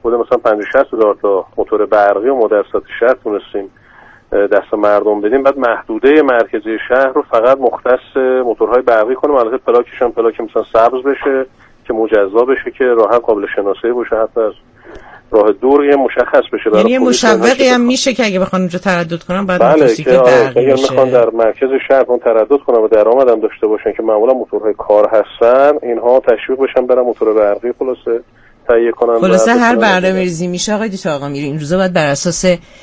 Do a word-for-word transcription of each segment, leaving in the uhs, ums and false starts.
حدود مثلا پنجاه شصت هزار تا موتور برقی و ما در سطح شهر تونستیم دست مردم بدیم. بعد محدوده مرکزی شهر رو فقط مختص موتورهای برقی کنیم، البته پلاکش هم پلاک مثلا سبز بشه که مجزا بشه که راحت قابل شناسایی باشه، حتی از راه دور یه مشخص بشه. یعنی یه مشوقی هم میشه که اگه بخوان اونجا تردد کنن بعد بله موتورسیکلت برقی اگه میخوان در مرکز شهر اون تردد کنن و درآمد هم داشته باشن که معمولا موتورهای کار هستن، اینها تشویق بشن برن موتور برقی خلاصه تهیه کنن. خلاصه هر برنامه‌ریزی میشه آقای دکتر آقامیری این روزا باید بر اساس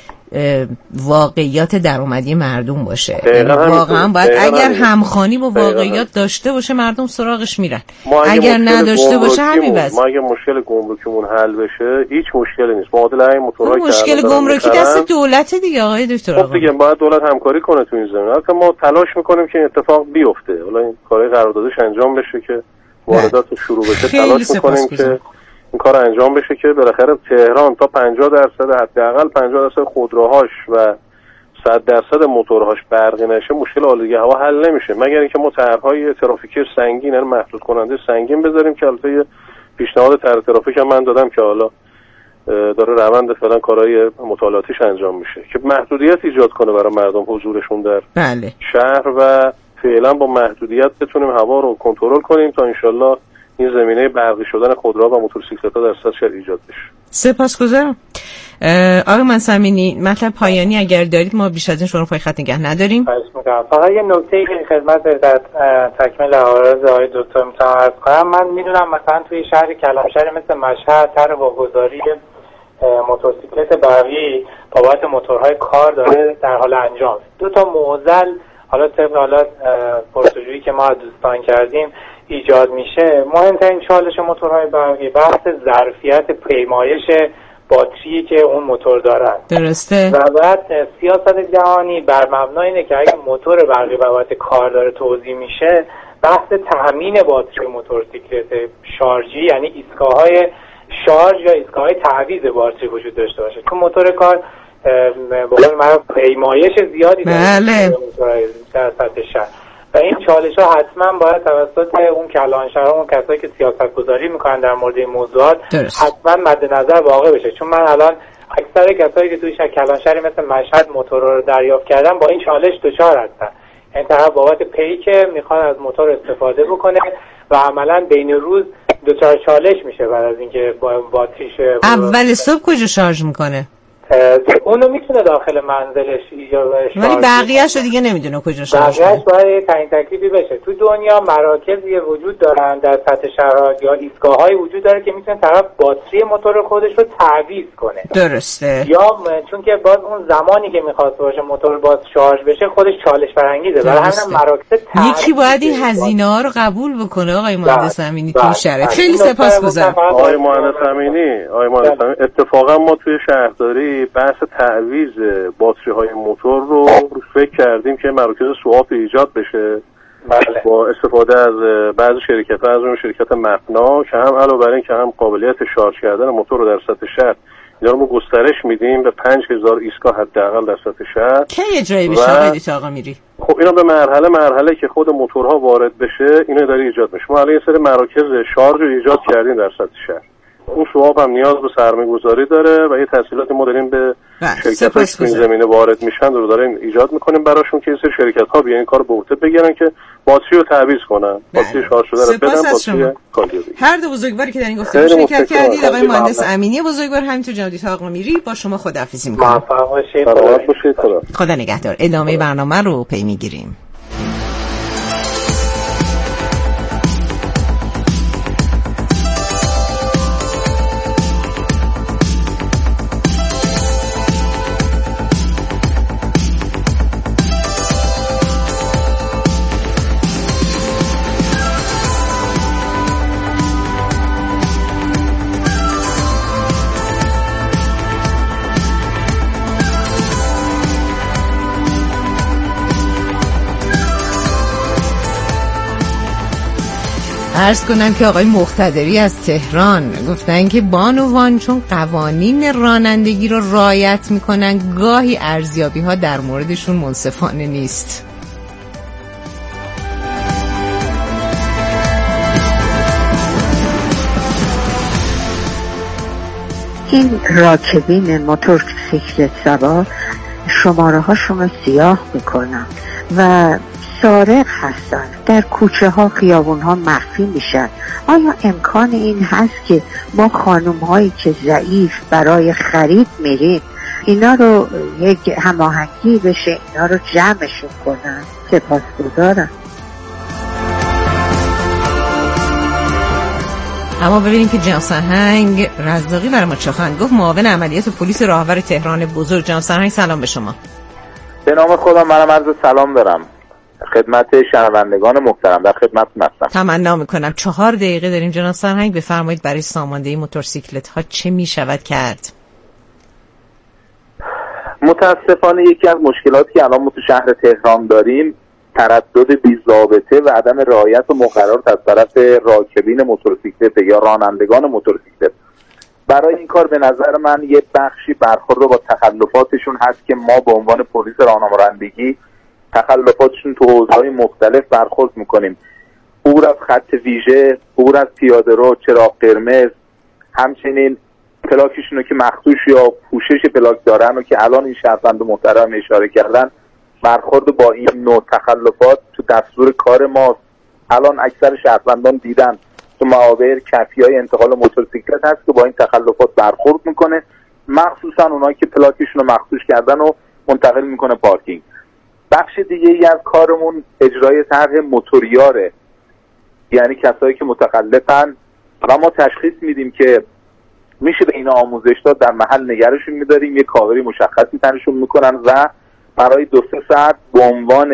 واقعیات درآمدی مردم باشه. یعنی واقعا باید اگر همخوانی با واقعیات داشته باشه مردم سراغش میرن، اگر نداشته باشه همین بس. ما اگه مشکل گمرکیمون حل بشه هیچ مشکلی نیست، معادل این موتورها که مشکل گمرکی دست دولته دیگه آقای دکتر آقا. خب دیگه باید دولت همکاری کنه تو این زمینه. البته ما تلاش میکنیم که این اتفاق بیفته، حالا این کارهای قراردادش انجام بشه که واردات شروع بشه، تلاش میکنیم که این کار انجام بشه که بالاخره تهران تا پنجاه درصد حداقل پنجاه درصد خودروهاش و صد درصد موتورهاش برقی نشه، مشکل آلودگی هوا حل نمیشه مگر اینکه ما طرح‌های ترافیکی سنگین، یعنی محدود کننده سنگین بذاریم که البته پیشنهاد طرح ترافیک هم من دادم که حالا داره روند فعلا کارهای مطالعاتیش انجام میشه که محدودیت ایجاد کنه برای مردم حضورشون در بله. شهر و فعلا با محدودیت بتونیم هوا رو کنترل کنیم تا انشالله این زمینه برقی شدن خودروها و موتورسیکلت‌ها در سطح شهر ایجاد بشه. سپاسگزارم. آقای منصمینی مطلب پایانی اگر دارید، ما بیش از این شما رو پای خط نگه نداریم. فقط یه نکته که خدمت در تکمیل عرض آقای دکتر میتونم عرض کنم. من میدونم مثلا توی شهر کلانشهر مثل مشهد طرح واگذاری موتورسیکلت برقی بابت موتورهای کار داره در حال انجام. دو تا معضل حالا طبق حالات پرسجویی که ما دوستان کردیم ایجاد میشه. مهمترین چالش موتورهای برقی بحث ظرفیت پیمایش باتری که اون موتور دارن. درسته. و بعد سیاست جهانی بر مبنای اینه که اگه موتور برقی بابت کار داره توزیع میشه، بحث تامین باتری موتورسیکلت شارژی یعنی ایستگاه‌های شارژ یا ایستگاه‌های تعویض باتری وجود داشته باشه. چون موتور کار با قول پیمایش زیادی داره در سطح شهر و این چالش ها حتما باید توسط اون کلانشهرها، اون کسایی که سیاست گذاری میکنن در مورد این موضوعات حتما مد نظر واقع بشه. چون من الان اکثر کسایی که توی کلانشهری مثل مشهد موتور رو دریافت کردن با این چالش دچار هستن. این طرف بابت پی که میخواد از موتور استفاده بکنه و عملا بین روز دچار چالش میشه بعد از اینکه با باتریش اول صبح کجا شارژ میکنه؟ اونو میتونه داخل منزلش ایجاد بشه، ولی بقیه‌اش رو دیگه نمیدونه کجا شارژ کنه. بقیه‌اش باید تعیین تکلیفی بشه. تو دنیا مراکزی وجود دارن در سطح شهرها یا ایستگاه‌هایی وجود داره که میتونه طرف باتری موتور خودش رو تعویض کنه. درسته. یا چون که باز اون زمانی که می‌خواد باشه موتور باز شارژ بشه خودش چالش برانگیزه. برای همین مراکز یکی باید این هزینه‌ها رو قبول بکنه. آقای مهندس امینی تو شهر خیلی سپاسگزارم. آقای مهندس امینی، آقای مهندس امینی اتفاقا ما توی شهرداری بحث تعویض باتری های موتور رو فکر کردیم که مراکز سوآپ ایجاد بشه. بله. با استفاده از بعضی شرکت‌ها، از اون شرکت مپنا که هم علاوه بر این که هم قابلیت شارژ کردن موتور رو در سطح شهر اینا رو گسترش میدیم به پنج هزار ایستگاه حداقل در سطح شهر. کی اجرایی بشه آقای آقا میری؟ خب اینا به مرحله مرحله که خود موتورها وارد بشه اینا داره ایجاد میشه. ما الان یه سری مراکز شارژ رو ایجاد کردیم در سطح شهر. اون سواب هم نیاز به سرمایه‌گذاری داره و یه تسهیلاتی ما داریم به شرکت‌هایی که این زمینه وارد میشن رو داریم ایجاد میکنیم براشون که این سری شرکت‌ها بیان این کارو به عهده بگیرن که باتری رو تعویض کنن، باتری شارژ شده رو بدن، باتری کالیابی. هر دو بزرگواری که در این گفتگو شرکت کردید، آقای مهندس امینی بزرگوار، همینطور جناب آقا میری، با شما خداحافظی می‌کنم. موفق باشید. خدا خدا نگهدار. ادامه برنامه رو پی می‌گیریم. عرض کنم که آقای مقتدری از تهران گفتن که بانوان چون قوانین رانندگی رو رعایت میکنن گاهی ارزیابی ها در موردشون منصفانه نیست. این راکبین موتورسیکلت سوار شماره هاشون رو سیاه میکنن و سارق هستن، در کوچه ها خیابون ها مخفی میشن. آیا امکان این هست که ما خانم هایی که ضعیف برای خرید میریم اینا رو یک هماهنگی بشه اینا رو جمعشون کنن؟ سپاسگزارم. اما ببینیم که جناب سرهنگ رزاقی برای ما چه خواهند گفت. معاون عملیات پلیس راهور تهران بزرگ. جناب سرهنگ سلام به شما. به نام خدا، منم عرض سلام دارم خدمت شنوندگان محترم، در خدمتتون هستم. تمنا میکنم. چهار دقیقه داریم جناب سرهنگ، بفرمایید برای ساماندهی موتورسیکلت ها چه میشود کرد؟ متاسفانه یکی از مشکلاتی که الان ما تو شهر تهران داریم تردد بی‌ضابطه و عدم رعایت مقررات از طرف راکبین موتورسیکلت یا رانندگان موتورسیکلت. برای این کار به نظر من یه بخشی برخورد با تخلفاتشون هست که ما به عنوان پلیس راهنمایندگی تخلفاتشون تو حوزه‌های مختلف برخورد میکنیم. عبور از خط ویژه، عبور از پیاده‌رو، چراغ قرمز، همچنین پلاکشون رو که مخدوش یا پوشش پلاک دارن و که الان این شهروند محترم اشاره کردن، برخورد با این نوع تخلفات تو دستور کار ماست. الان اکثر شهروندان دیدن تو معابر کفی‌های انتقال موتورسیکلت هست که با این تخلفات برخورد میکنه، مخصوصا اونایی که پلاکشون رو مخدوش کردن و منتقل میکنه پارکینگ. بخش دیگه ای از کارمون اجرای طرح موتوریاره، یعنی کسایی که متخلفن و ما تشخیص میدیم که میشه به اینا آموزش داد، در محل نگرشون میداریم، یه کاوری مشخصی تنشون میکنن و برای دو سه ساعت به عنوان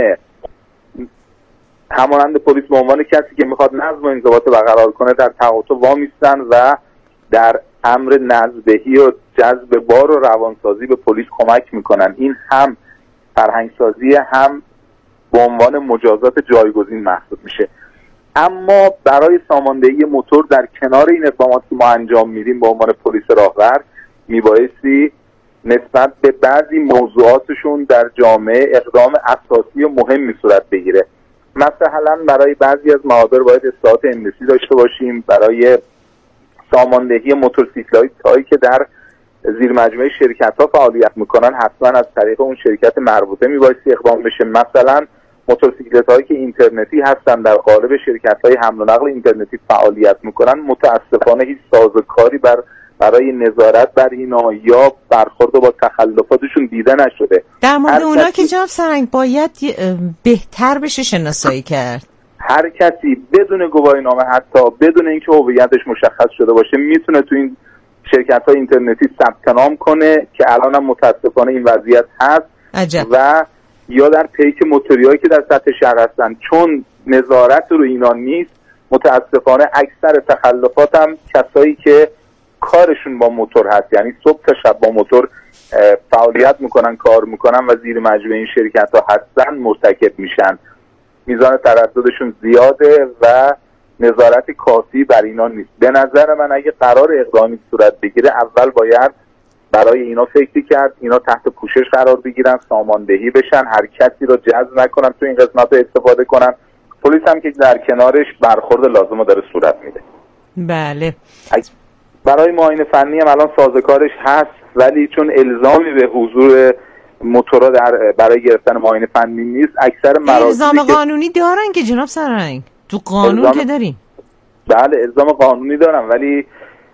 همانند پلیس به عنوان کسی که میخواد نظم و انضباط برقرار کنه در تقاطع وامیستن و در امر نزدهی و جذب بار و روانسازی به پلیس کمک میکنن. این هم فرهنگسازی هم به عنوان مجازات جایگزین محسوب میشه. اما برای ساماندهی موتور در کنار این اقدامات که ما انجام میدیم به عنوان پلیس راهور میبایستی نسبت به بعضی موضوعاتشون در جامعه اقدام اساسی و مهمی صورت بگیره. مثلا برای بعضی از معابر باید اصلاحات امنیتی داشته باشیم. برای ساماندهی موتورسیکلات هایی که در زیر مجموعه شرکت ها فعالیت میکنن حتما از طریق اون شرکت مربوطه میبایستی اقدام بشه. مثلا موتورسیکلت هایی که اینترنتی هستن در قالب شرکت های حمل و نقل اینترنتی فعالیت میکنن متاسفانه هیچ سازوکاری بر برای نظارت بر اینا یا برخورد با تخلفاتشون دیده نشده. در مورد اونا که جناب سرهنگ باید بهتر بشه شناسایی کرد. هر کسی بدون گواهینامه، حتی بدون اینکه هویتش مشخص شده باشه، میتونه تو این شرکت های اینترنتی ثبت نام کنه که الان هم متاسفانه این وضعیت هست. عجب. و یا در پیک موتوریایی که در سطح شهر هستن، چون نظارت رو اینا نیست متاسفانه اکثر تخلفات هم کسایی که کارشون با موتور هست، یعنی صبح تا شب با موتور فعالیت میکنن، کار میکنن و زیر مجموعه این شرکت ها هستن مرتکب میشن. میزان ترددشون زیاده و نظارت کافی بر اینا نیست. به نظر من اگه قرار اقدامی صورت بگیره اول باید برای اینا فکری کرد، اینا تحت پوشش قرار بگیرن، ساماندهی بشن، هر کسی رو جذب نکنن تو این قسمت رو استفاده کنن. پلیس هم که در کنارش برخورد لازم رو داره صورت میده. بله. برای معاینه فنی هم الان سازوکارش هست، ولی چون الزامی به حضور موتورا در برای گرفتن معاینه فنی نیست، اکثر مراکز الزام قانونی دارن که جناب سرهنگ تو قانون الزام... که داریم. بله الزام قانونی دارن، ولی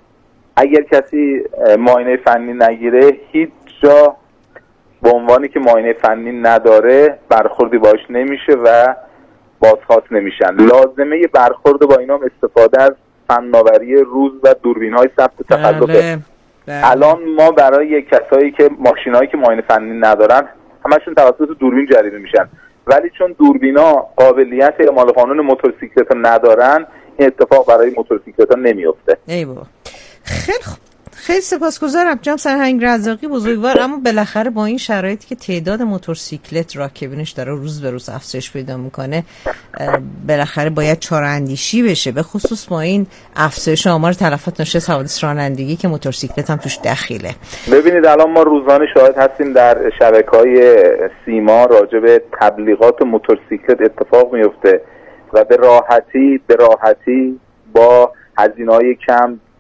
اگر کسی معاینه فنی نگیره هیچ جا به عنوانی که معاینه فنی نداره برخوردی باش نمیشه و بازخواست نمیشن. لازمه برخورد با اینا استفاده از فناوری روز و دوربین‌های ثبت تخلفه. الان ما برای کسایی که ماشینایی که معاینه فنی ندارن همشون توسط دوربین جریمه میشن، ولی چون دوربینا قابلیت اعمال قانون موتورسیکلت ندارن این اتفاق برای موتورسیکلت ها نمیفته. ای بابا. خیلی خوب، خیلی سپاسگزارم جناب سرهنگ رزاقی بزرگوار. اما بالاخره با این شرایطی که تعداد موتورسیکلت راکبینش داره روز به روز افزایش پیدا میکنه بالاخره باید چاره‌اندیشی بشه، به خصوص با این افزایش آمار تلفات ناشی از حوادث رانندگی که موتورسیکلت هم توش دخیله. ببینید الان ما روزانه شاهد هستیم در شبکه‌های سیما راجع به تبلیغات موتورسیکلت اتفاق میفته و به راحتی به راحتی با هزینه‌های کم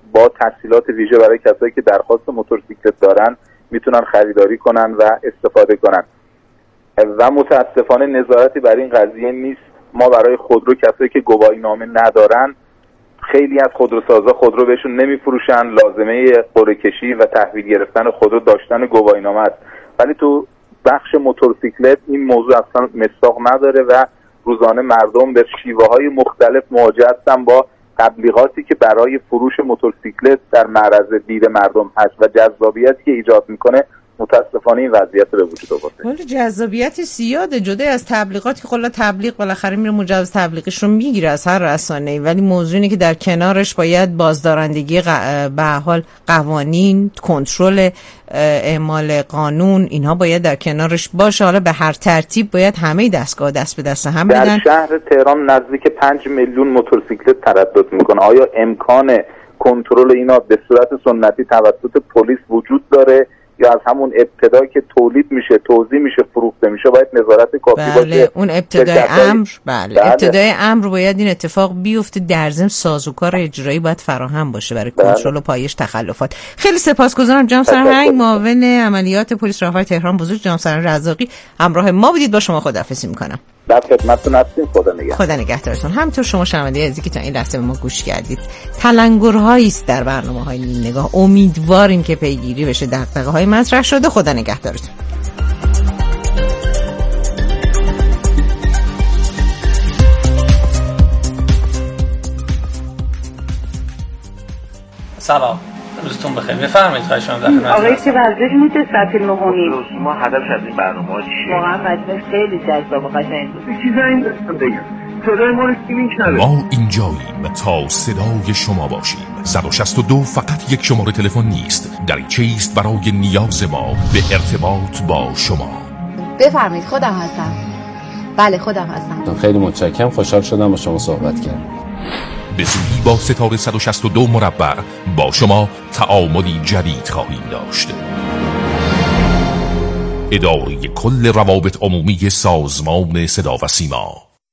با تسهیلات ویژه برای کسایی که درخواست موتورسیکلت دارن میتونن خریداری کنن و استفاده کنن و متاسفانه نظارتی برای این قضیه نیست. ما برای خودرو کسایی که گواهی نامه ندارن، خیلی از خودروسازا خودرو بهشون نمیفروشن، لازمه قرعه کشی و تحویل گرفتن خودرو داشتن گواهی نامه است، ولی تو بخش موتورسیکلت این موضوع اصلا مصداق نداره و روزانه مردم به شیوه‌های مختلف مواجه هستن با تبلیغاتی که برای فروش موتورسیکلت در معرض دید مردم هست و جذابیتی که ایجاد میکنه متاسفانه این وضعیت به وجود آورده. ولی جذابیت زیاده، جدا از تبلیغاتی که خلا تبلیغ بالاخره میره مجوز تبلیغش رو میگیره از هر رسانه‌ای، ولی موضوع اینه که در کنارش باید بازدارندگی ق... به حال قوانین، کنترل اعمال قانون، اینها باید در کنارش باشه. حالا به هر ترتیب باید همه دستگاه دست به دست هم بدن. در شهر تهران نزدیک پنج میلیون موتورسیکلت تردد میکنه. آیا امکان کنترل اینا به صورت سنتی توسط پلیس وجود داره یا از همون ابتدایی که تولید میشه، توزیع میشه، فروخته میشه باید نظارت کافی بله، باشه؟ اون ابتدای امر بله. بله ابتدای امر باید این اتفاق بیفته. در ضمن سازوکار اجرایی باید فراهم باشه برای بله. کنترل و پایش تخلفات. خیلی سپاسگزارم جناب سرهنگ، معاون عملیات پلیس راهور تهران بزرگ، جناب سرهنگ رزاقی همراه ما بودید. با شما خداحافظی میکنم. در خدمتتون هستیم. خدا نگهدار. خدا نگهدارتون. همینطور شما شنونده عزیزی که تا این لحظه به ما گوش کردید، تلنگرهایی است در برنامه‌های نیم نگاه. امیدواریم که پیگیری بشه، دغدغه‌های مطرح شده. خدا نگهدارتون. سلام، روزتون بخیر. بفرمایید خواهش می‌کنم در خدمت. آقای چه ورزش میشه ساعت نه و نیم. ما هدف از این برنامه چیه؟ واقعا وظیفه خیلی جذاب و قشنگ بود. چیزا این دستم بگم. صدای ما رو کی میشنوه؟ ما اینجاییم تا صدای شما باشیم. صد و شصت و دو فقط یک شماره تلفن نیست، دریچه است برای نیاز ما به ارتباط با شما. بفرمایید، خودم هستم. بله خودم هستم. خیلی متشکرم، خوشحال شدم با شما صحبت کردم. به زودی با ستاره صد و شصت و دو مربع با شما تعاملی جدید خواهیم داشت. اداره کل روابط عمومی سازمان صدا و سیما.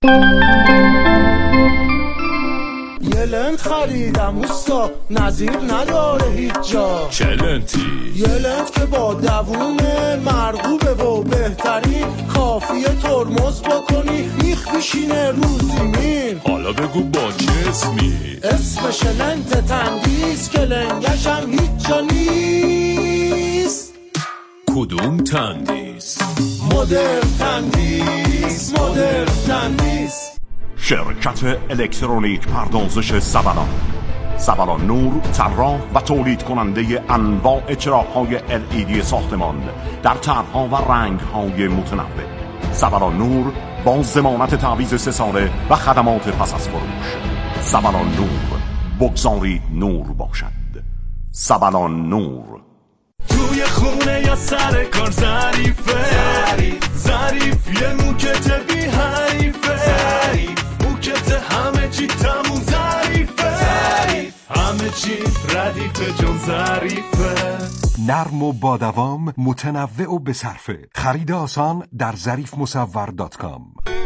یه لنت خریدم اوستا، نظیر نداره هیچ جا. چه لنتی؟ یه لنت که با دوونه مرغوبه و بهترین، کافیه ترمز بکنی میخ بشینه رو زمین. حالا بگو با چه اسمی؟ اسمش لنت تندیس که لنگش هم هیچ جا نیست. کدوم تندیس؟ مدرن تندیس، مدرن تندیس. شرکت الکترونیک پردازش سبلان. سبلان نور، طراح و تولید کننده انواع چراغ‌های ال ای دی ساختمان در طرح‌ها و رنگ‌های متنوع. سبلان نور با ضمانت تعویض سه ساله و خدمات پس از فروش. سبلان نور، بگذارید نور باشد. سبلان نور. توی خونه یا سر کار ظریفه، ظریف یه موکت بی حریفه، موکت همه چی تموم ظریفه، همه چی ردیفه جون ظریفه. نرم و با دوام، متنوع و بصرفه. خرید آسان در ظریف مصور دات کام.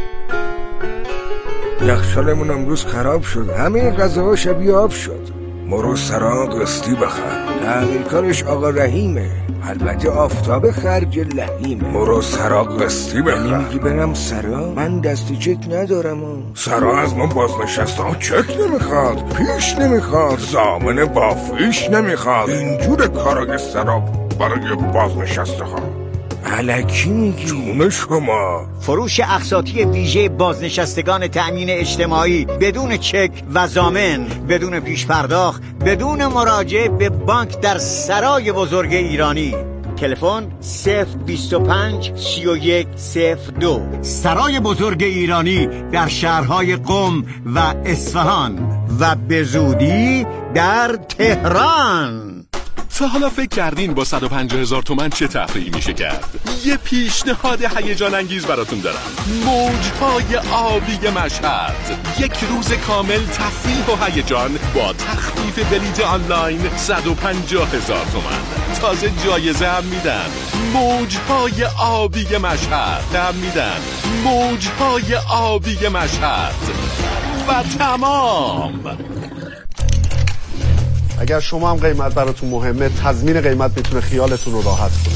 یخچالمون امروز خراب شد، همه غذاها شبیه آب شد. مرو سراغ قسطی بخر، تعمیرکارش آقا رحیمه، البته آفتاب خرج لحیمه. مرو سراغ قسطی بخر. یعنی میگی برم سرا؟ من دستی چک ندارم. سرا از ما بازنشسته ها چک نمیخواد، پیش نمیخواد، ضامن بافیش نمیخواد. اینجور کارا سرا برای بازنشسته ها. الکی میگی؟ جون شما. فروش اقساطی ویژه بازنشستگان تأمین اجتماعی بدون چک و ضامن، بدون پیش پرداخت، بدون مراجعه به بانک در سرای بزرگ ایرانی. تلفن صفر بیست و پنج سی و یک صفر دو. سرای بزرگ ایرانی در شهرهای قم و اصفهان و به زودی در تهران. تا حالا فکر کردین با صد و پنجاه هزار تومن چه تفریحی میشه کرد؟ یه پیشنهاد هیجان انگیز براتون دارم. موجهای آبی مشهد، یک روز کامل تفریح و هیجان با تخفیف بلیت آنلاین صد و پنجاه هزار تومن. تازه جایزه هم میدن. موجهای آبی مشهد هم میدن. موجهای آبی مشهد و تمام. اگر شما هم قیمت براتون مهمه، تضمین قیمت میتونه خیالتون رو راحت کنه.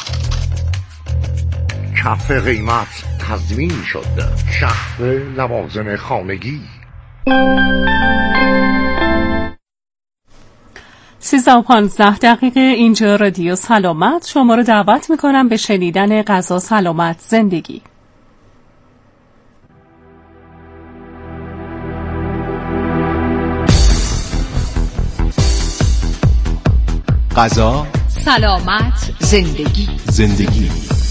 کف قیمت تضمین شد. شهر لوازم خانگی. سیزده و پانزده دقیقه اینجا رادیو سلامت. شما رو دعوت میکنم به شنیدن غذا سلامت زندگی. غذا سلامت زندگی. زندگی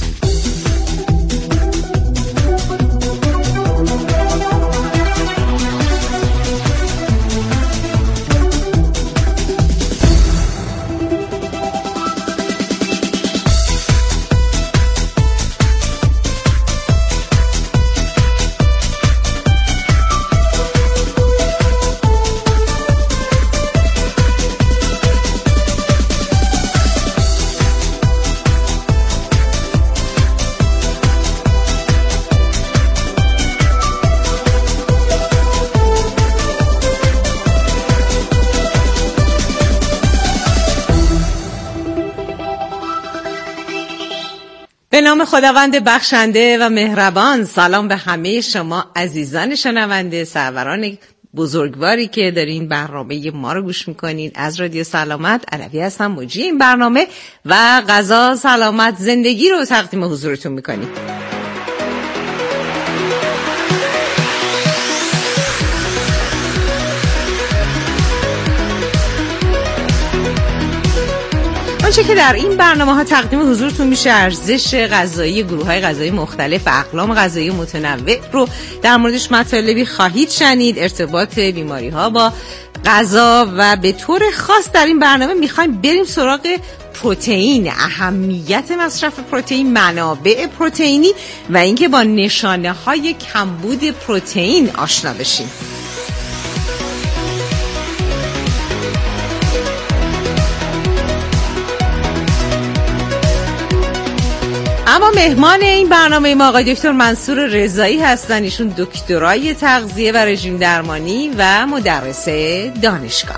به نام خداوند بخشنده و مهربان. سلام به همه شما عزیزان شنونده، سروران بزرگواری که دارین برنامه ما رو گوش میکنین. از رادیو سلامت علوی هستم، مجری این برنامه و غذا سلامت زندگی رو تقدیم حضورتون میکنیم. آنچه که در این برنامه ها تقدیم حضورتون میشه ارزش غذایی گروه های غذایی مختلف و اقلام غذایی متنوع رو در موردش مطالبی خواهید شنید. ارتباط بیماری ها با غذا و به طور خاص در این برنامه میخوایم بریم سراغ پروتئین، اهمیت مصرف پروتئین، منابع پروتئینی و اینکه با نشانه های کمبود پروتئین آشنا بشیم. اما مهمان این برنامه ما آقای دکتر منصور رضایی هستن. ایشون دکترای تغذیه و رژیم درمانی و مدرس دانشگاه.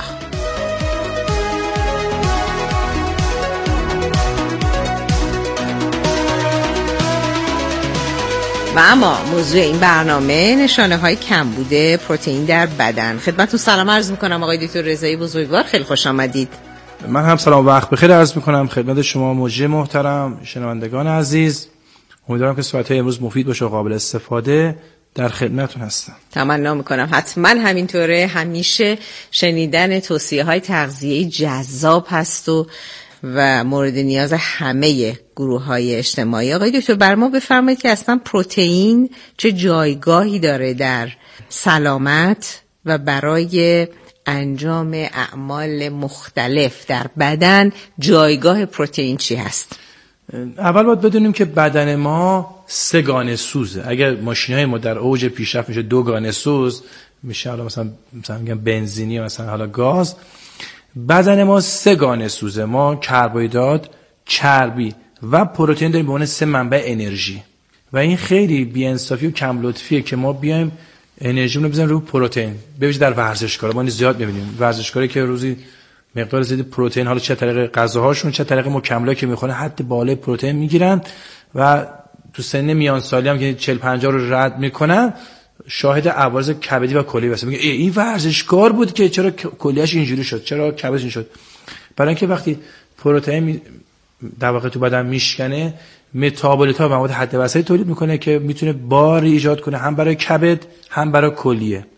و اما موضوع این برنامه نشانه های کمبود پروتئین در بدن. خدمتتون سلام عرض میکنم آقای دکتر رضایی بزرگوار، خیلی خوش آمدید. من هم سلام و وقت بخیر عرض میکنم خدمت شما مجری محترم، شنوندگان عزیز. امیدوارم که صحبت‌های امروز مفید باشه و قابل استفاده. در خدمتتون هستم. تمنا میکنم حتما همینطوره. همیشه شنیدن توصیه‌های تغذیه‌ای جذاب هست و و مورد نیاز همه گروه‌های اجتماعی. آقای دکتر بر ما بفرمایید که اصلا پروتئین چه جایگاهی داره در سلامت و برای انجام اعمال مختلف در بدن. جایگاه پروتئین چی هست؟ اول باید بدونیم که بدن ما سه گانه سوزه. اگر ماشین‌های ما در اوج پیشرفت میشه دو گانه سوز میشه، حالا مثلا مثلا میگم بنزینی، مثلا حالا گاز. بدن ما سه گانه سوزه. ما کربوهیدرات، چربی و پروتئین داریم به عنوان سه منبع انرژی و این خیلی بی‌انصافی و کم لطفیه که ما بیایم انرژی رو بزنیم رو پروتئین. ببینید در ورزشکارا ما زیاد می‌بینیم ورزشکاری که روزی مقدار زیادی پروتئین، حالا چه طریق غذاهاشون چه طریق مکملایی که میخورن، حد بالای پروتئین میگیرن و تو سن میان سالی هم که چهل پنجاه رو رد میکنن شاهد عوارض کبدی و کلیه هستن. میگه این ورزشکار بود که چرا کلیه‌اش اینجوری شد، چرا کبدش این شد. برای اینکه وقتی پروتئین در واقع تو بدن میشکنه، متابولیت‌ها مواد حد وسطی تولید میکنه که میتونه باری ایجاد کنه هم برای کبد هم برای کلیه.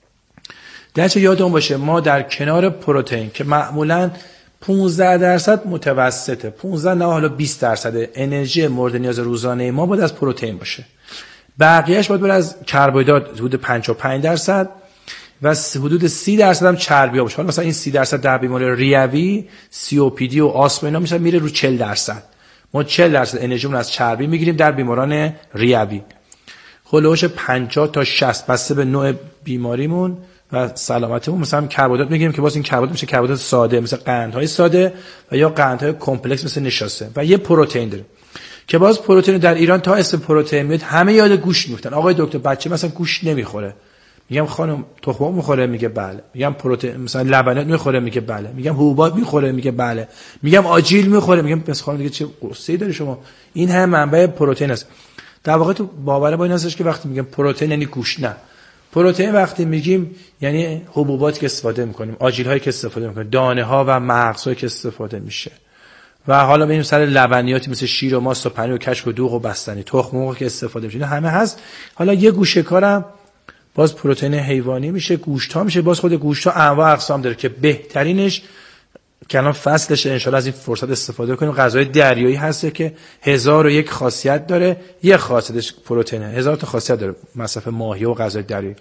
درچه یادمون باشه ما در کنار پروتئین که معمولاً پانزده درصد متوسطه، پانزده نه حالا بیست درصد انرژی مورد نیاز روزانه ما باید از پروتئین باشه. بقیه‌اش باید بر از کربوهیدرات حدود پنجاه و پنج درصد و حدود سی درصد هم چربی باشه. حالا مثلا این سی درصد در بیماری ریوی، سی او پی دی و آسم اینا میشه میره رو چهل درصد. ما چهل درصد انرژیمون از چربی میگیریم در بیماران ریوی. خلوش پنجاه تا شصت بسته به نوع بیماریمون و سلامتیمون. مثلا کربوهیدرات میگیریم که باز این کربوهیدرات میشه کربوهیدرات ساده مثل قندهای ساده و یا قندهای کمپلکس مثل نشاسته و یه پروتئین داره که باز پروتئین در ایران تا اسم پروتئین میاد همه یاد گوشت میفتن. آقای دکتر بچه مثلا گوشت نمیخوره، میگم خانم تخم مرغ میخوره؟ میگه بله. میگم پروتئین مثلا لبنیات میخوره؟ میگه بله. میگم حبوبات میخوره؟ میگه بله. میگم آجیل میخوره؟ میگم پس خانم دیگه چه قصه‌ای داری شما؟ این هم منبع پروتئین است. در واقع تو باور با این هستش که وقتی میگم پروتئین یعنی گوشت، نه. پروتئین وقتی میگیم یعنی حبوباتی که استفاده میکنیم، آجیل هایی که استفاده میکنیم، دانه ها و مغزهایی که استفاده میشه. و حالا بریم سر لبنیاتی مثل شیر و ماست و پنیر و کشک و دوغ و بستنی، تخم مرغ که استفاده میشه، همه هست. حالا یه گوشه کارم باز پروتئین حیوانی میشه، گوشت ها میشه. باز خود گوشت ها انواع اقسام داره که بهترینش که الان فصلش ان شاءالله از این فرصت استفاده کنیم، غذای دریایی هست که هزار و یک خاصیت داره. یه خاصیتش پروتئینه، هزار تا خاصیت داره مصرف ماهی و غذای دریایی.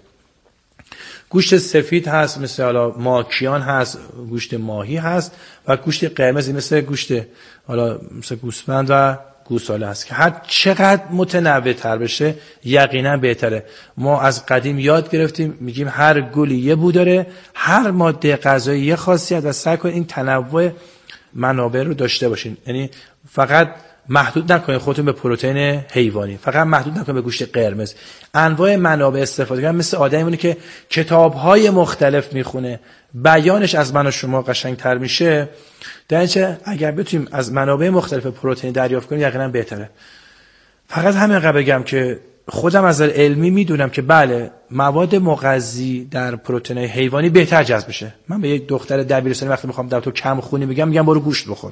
گوشت سفید هست مثل حالا ماکیان هست، گوشت ماهی هست، و گوشت قرمزی مثل گوشت حالا مثل گوسفند و گوساله هست که هر چقدر متنوع تر بشه یقینا بهتره. ما از قدیم یاد گرفتیم میگیم هر گلی یه بو داره، هر ماده غذایی یه خاصیت، و سعی کنید این تنوع منابع رو داشته باشین. یعنی فقط محدود نکنید خودتون به پروتئین حیوانی، فقط محدود نکنید به گوشت قرمز. انواع منابع استفاده کنید. مثل آدمیونه که کتاب‌های مختلف میخونه، بیانش از من و شما قشنگ‌تر میشه. درنچه اگر بتونیم از منابع مختلف پروتئین دریافت کنیم یقینا بهتره. فقط همین قبل بگم که خودم از نظر علمی میدونم که بله مواد مغذی در پروتئین حیوانی بهتر جذب میشه. من به یک دختر دبیرستانی وقتی میخوام در تو کم خونی میگم میگم برو گوشت بخور.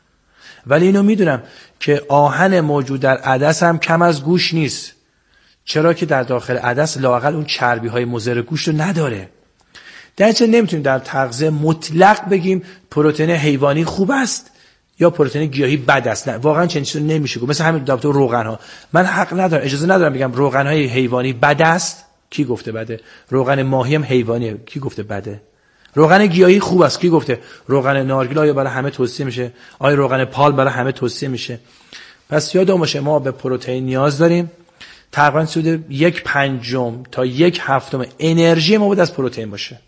ولی اینو میدونم که آهن موجود در عدس هم کم از گوشت نیست، چرا که در داخل عدس لااقل اون چربی های مضر گوشت رو نداره. درچه نمیتونیم در تغذیه مطلق بگیم پروتئین حیوانی خوب است یا پروتئین گیاهی بد است. نه، واقعا چنین چیزی نمیشه گفت. مثل همین دکتر روغن ها، من حق ندارم، اجازه ندارم بگم روغن های حیوانی بد است. کی گفته بده؟ روغن ماهی هم حیوانیه، کی گفته بده؟ روغن گیاهی خوب است، کی گفته؟ روغن نارگیل آیا برای همه توصیه میشه؟ آیا روغن پال برای همه توصیه میشه؟ پس یادمون باشه ما به پروتئین نیاز داریم. تقریبا حدود یک پنجم تا یک هفتم انرژی ما باید از پروتئین باشه.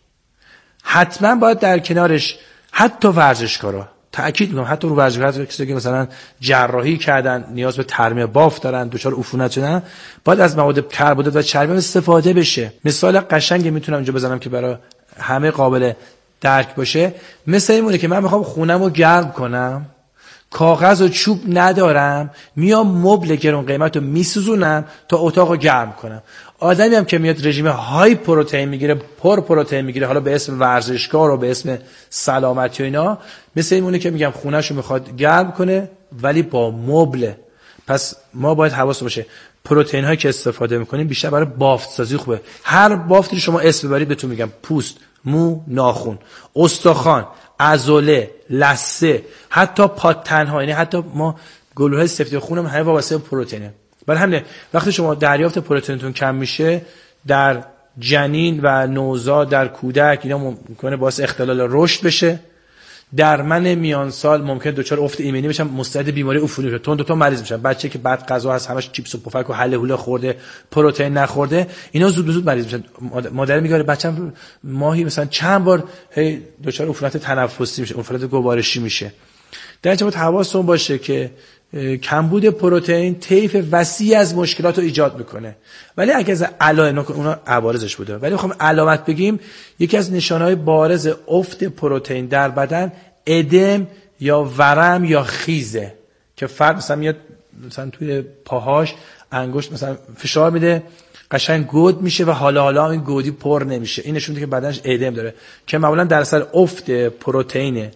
حتما باید در کنارش حتی ورزشکارا، تأکید میکنم حتی رو ورزشکارا، کسایی که مثلا جراحی کردن نیاز به ترمیم بافت دارن، دچار عفونت شدن، باید از مواد کربوهیدرات و چربی استفاده بشه. مثال قشنگی میتونم اینجا بزنم که برای همه قابل درک باشه. مثل این مونه که من میخوام خونمو گرم کنم، کاغذ و چوب ندارم، میام مبل گرون قیمت رو میسوزونم تا اتاقو گرم کنم. آدمی هم که میاد رژیم های پروتئین میگیره، پر پروتئین میگیره، حالا به اسم ورزشکار و به اسم سلامتی و اینا، مثل این مونه که میگم خونه‌شو میخواد گرم کنه ولی با مبل. پس ما باید حواس باشه پروتئین هایی که استفاده میکنیم بیشتر برای بافت سازی خوبه. هر بافتی شما اسم ببرید بهتون میگم، پوست، مو، ناخن، استخوان، عضله، لثه، حتی پاتن‌ها، یعنی حتی ما گلوله سفید خونم همه وابسته به پروتئینه. برای همین وقتی شما دریافت پروتئینتون کم میشه در جنین و نوزاد، در کودک، اینا ممکنه باعث اختلال رشد بشه. در من میان سال ممکن دچار افت ایمنی بشم، مستعد بیماری عفونی بشه، تون دو تا مریض میشن. بچه که بعد غذا هست همش چیپس و پفک و حله حوله خورده، پروتئین نخورده، اینا زود زود مریض میشن. مادر میگه بچه‌م ماهی مثلا چند بار هی دچار عفونت تنفسی میشه، عفونت گوارشی میشه. در این حالت حواستون باشه که کمبود پروتئین طیف وسیعی از مشکلات رو ایجاد میکنه. ولی اگه از علائم اونا عوارضش بوده، ولی میخوام علامت بگیم، یکی از نشانهای بارز افت پروتئین در بدن ادم یا ورم یا خیزه که فرد مثلا میاد مثلا توی پاهاش انگشت مثلا فشار میده، قشنگ گود میشه و حالا حالا این گودی پر نمیشه. این نشون میده که بدنش ادم داره که معمولا در اثر افت پروتئین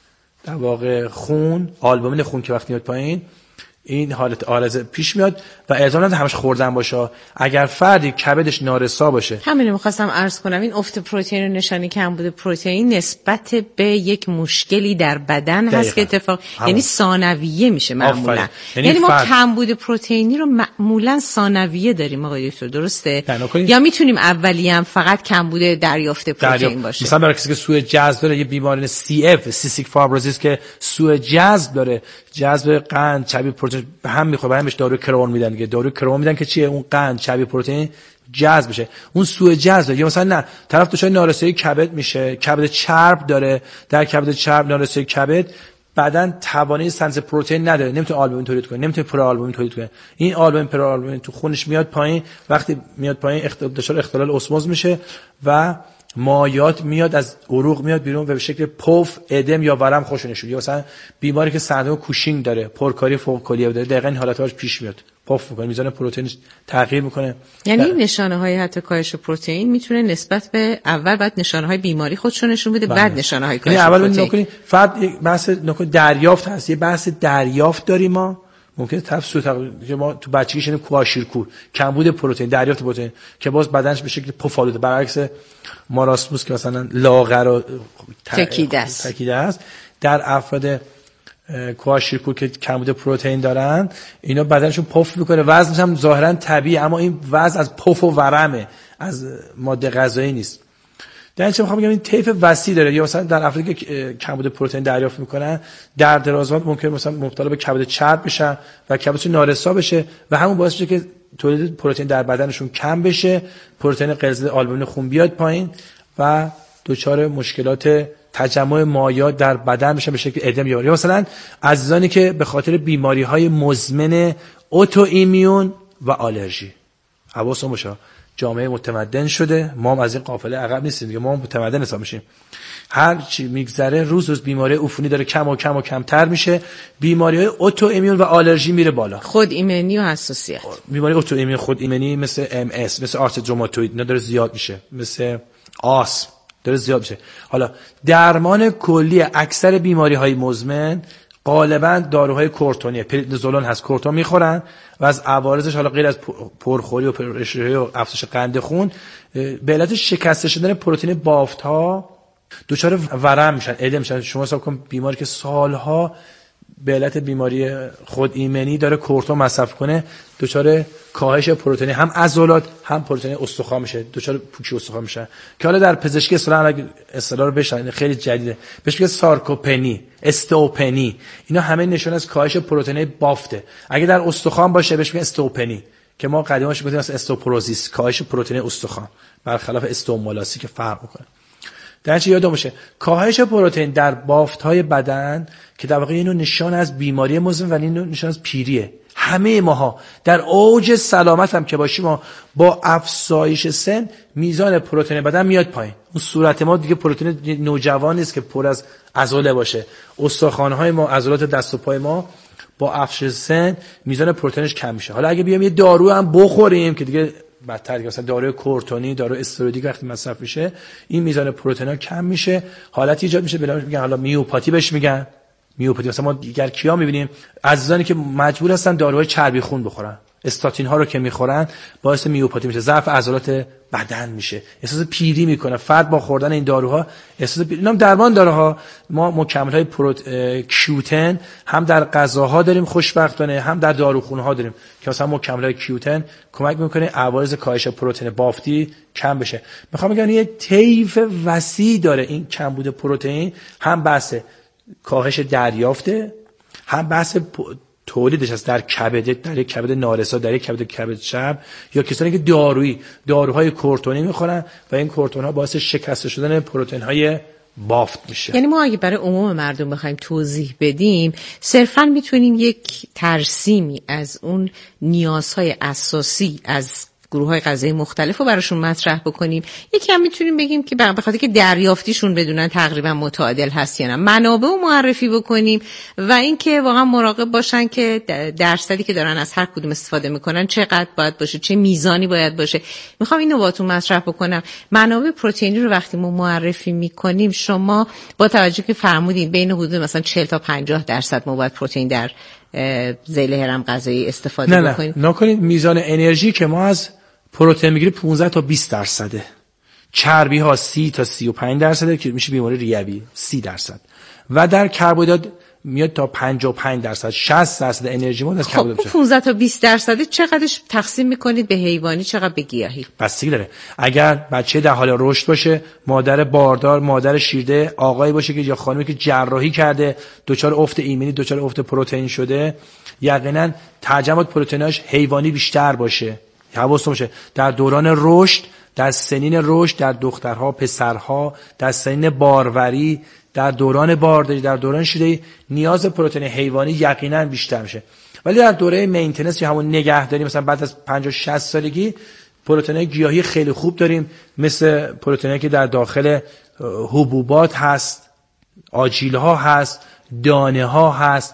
در واقع خون، آلبومین خون که وقتی میاد پایین این حالت عارضه پیش میاد و الزاما همش خوردن باشه. اگر فردی کبدش نارسا باشه، همین رو می‌خواستم عرض کنم، این افت پروتئین و نشانی کمبود پروتئین نسبت به یک مشکلی در بدن دقیقا. هست که اتفاق همون. یعنی ثانویه میشه معمولا. یعنی, یعنی ما فرد... کمبود پروتئینی رو معمولا ثانویه داریم آقای دکتر، درسته؟ یا میتونیم اولیه هم فقط کمبود دریافت پروتئین دریافت. باشه. مثلا برای کسی که سوء جذب داره، یه بیماری سی اف سیستیک فایبروزیس که سوء جذب داره، جذب قند، چربی پروتئین به هم میخوره، برای همش دارو کرون میدن دیگه. دارو کرون میدن که چیه؟ اون قند، چربی، پروتئین جذب بشه. اون سوء جذب. یا مثلا نه، طرف دچار نارسایی کبد میشه، کبد چرب داره، در کبد چرب نارسایی کبد بدن توانایی سنتز پروتئین نداره، نمیتونه آلبومین تولید کنه، نمیتونه پرو آلبومین تولید کنه. این آلبومین پرو آلبومین تو خونش میاد پایین، وقتی میاد پایین دچار اختلال اسموز میشه و مایات میاد از عروق میاد بیرون و به شکل پف، ادم یا ورم خوش نشون. یا مثلا بیماری که سندروم کوشینگ داره، پرکاری فوق کلیه داره، دقیقاً این حالتاش پیش میاد، پف میکنه، میزان پروتئینش تغییر میکنه. یعنی نشانه های حتی کاهش پروتئین میتونه نسبت به اول بعد نشانه های بیماری خودشون نشون بده، بعد نشانه های کاهش یعنی پروتئین. اول نکنید فرد بحث نکن دریافت هست، یه بحث دریافت داریم ما. ممکنه تفسیر که ما تو بچگی شنیدیم کواشیرکور، کمبود پروتئین، دریافت پروتئین که باز بدنش به شکل پف آلوده، برعکس ماراسموس که مثلا لاغر و تکیده است. تکیده است. در افراد کواشیرکور که کمبود پروتئین دارن، اینا بدنشون پف میکنه، وزنش هم ظاهرا طبیعی، اما این وزن از پف و ورمه، از ماده غذایی نیست. در اینجا میخوام بگم این طیف وسیع داره. یا مثلا در افرادی که کمبود پروتئین دریافت میکنن، در دراز مدت ممکن مثلا مبتلا به کبد چرب بشن و کبدشون نارسا بشه و همون باعث میشه که تولید پروتئین در بدنشون کم بشه، پروتئین غلظت آلبومین خون بیاد پایین و دچار مشکلات تجمع مایات در بدن میشه به شکل ادم. یا مثلا عزیزانی که به خاطر بیماری‌های مزمن اوتو ایمیون و آلرژی، حواسمون باشه جامعه متمدن شده، ما هم از این قافله عقب نیستیم دیگه، ما هم متمدن حساب میشیم. هر چی میگذره روز روز بیماری عفونی داره کم و کم و کمتر میشه، بیماری‌های اوتو ایمیون و آلرژی میره بالا، خود ایمنی و حساسیت. بیماری اوتو ایمیون خود ایمنی مثل ام اس، مثل آرتریت روماتوید، اینا داره زیاد میشه، مثل آسم داره زیاد میشه. حالا درمان کلی اکثر بیماری‌های مزمن غالبا داروهای کورتونیه، پردنیزولون هست، کورتون میخورن و از عوارضش حالا غیر از پرخوری و پرشری و افزایش قند خون به علت شکسته شدن پروتئین بافت‌ها دچار ورم میشن، ادم میشن. شما حساب کن بیماری که سالها به علت بیماری خود ایمنی داره کورتون مصرف کنه، دچار کاهش پروتئین هم عضلات هم پروتئین استخوان میشه، دچار پوکی استخوان میشه که حالا در پزشکی اصطلاح اگه اصطلاح رو بشن خیلی جدیده، بهش میگه سارکوپنی، استئوپنی. اینا همه نشون از کاهش پروتئین بافته. اگه در استخوان باشه بهش میگه استئوپنی که ما قدیماش گفتیم مثلا استئوپروزیس، کاهش پروتئین استخوان، برخلاف استئومالاسی که فرق میکنه. در چه یادم باشه کاهش پروتئین در بافت‌های بدن که در واقع اینو نشان از بیماری مزمن و اینو نشان از پیریه. همه ماها در اوج سلامت هم که باشیم ما با افزایش سن میزان پروتئین بدن میاد پایین. اون صورت ما دیگه پروتئین نوجوان نیست که پر از عضله باشه. استخوان‌های ما، عضلات دست و پای ما با افزایش سن میزان پروتئینش کم میشه. حالا اگه بیام یه دارو هم بخوریم که دیگه بدتر، که مثلا داروی کورتونی، دارو استروئیدی وقتی مصرف میشه این میزان پروتئین کم میشه، حالتی ایجاد میشه بهش میگن حالا میوپاتی بهش میگن. میوپاتی مثلا ما دیگر کیا میبینیم عزیزانی که مجبور هستن داروهای چربی خون بخورن، استاتین ها رو که میخورن باعث میوپاتی میشه، ضعف عضلات بدن میشه، احساس پیری میکنه فرد با خوردن این داروها، احساس پیری. اینم درمان داروها ما مکمل های پروت کیوتن هم در غذاها داریم خوشبختانه، هم در داروخونه ها داریم که مثلا مکمل های کیوتن کمک میکنه عوارض کاهش پروتئین بافتی کم بشه. میخوام بگم یه طیف وسیع داره این کمبود پروتئین، هم بحث کاهش دریافته، هم بحث تولیدش است در کبد، در یک کبد نارسا، در یک کبد کبد چرب، یا کسانی که دارویی داروهای کورتونی میخورن و این کورتون ها باعث شکسته شدن پروتئین های بافت میشه. یعنی ما اگه برای عموم مردم بخوایم توضیح بدیم صرفاً میتونیم یک ترسیمی از اون نیازهای اساسی از گروه‌های غذایی مختلف رو براشون مطرح بکنیم. یکی هم میتونیم بگیم که به خاطر که دریافتیشون بدونن تقریبا متعادل هست یا نه، منابع رو معرفی بکنیم و اینکه واقعا مراقب باشن که درصدی که دارن از هر کدوم استفاده میکنن چقدر باید باشه، چه میزانی باید باشه. میخوام اینو باهاتون مطرح بکنم. منابع پروتئینی رو وقتی ما معرفی میکنیم، شما با توجه که فرمودین بین حدود مثلا چهل تا پنجاه درصد ما باید پروتئین در ذیل هرم غذایی استفاده نه بکنیم. نه نکنید. میزان انرژی که ما از پروتئین میگیره پانزده تا بیست درصده، چربی ها سی تا سی و پنج درصده که میشه بیماری ریوی سی درصد، و در کربوهیدرات میاد تا پنجاه و پنج درصد، شصت درصد انرژی ما از کربوهیدرات میشه. خب پانزده تا بیست درصد چقدرش تقسیم میکنید به حیوانی، چقدر به گیاهی؟ بستگی داره. اگر بچه در حال رشد باشه، مادر باردار، مادر شیرده، آقایی باشه که یا خانمی که جراحی کرده، دچار افت ایمنی، دچار افت پروتئین شده، یقینا تجمع پروتئیناش حیوانی بیشتر باشه. حواستون باشه در دوران رشد، در سنین رشد، در دخترها، پسرها، در سنین باروری، در دوران بارداری، در دوران شیردهی نیاز پروتئین حیوانی یقینا بیشتر میشه. ولی در دوره مینتیننس یا همون نگهداری مثلا بعد از پنجاه شصت سالگی پروتئین گیاهی خیلی خوب داریم، مثل پروتئینی که در داخل حبوبات هست، آجیل ها هست، دانه ها هست،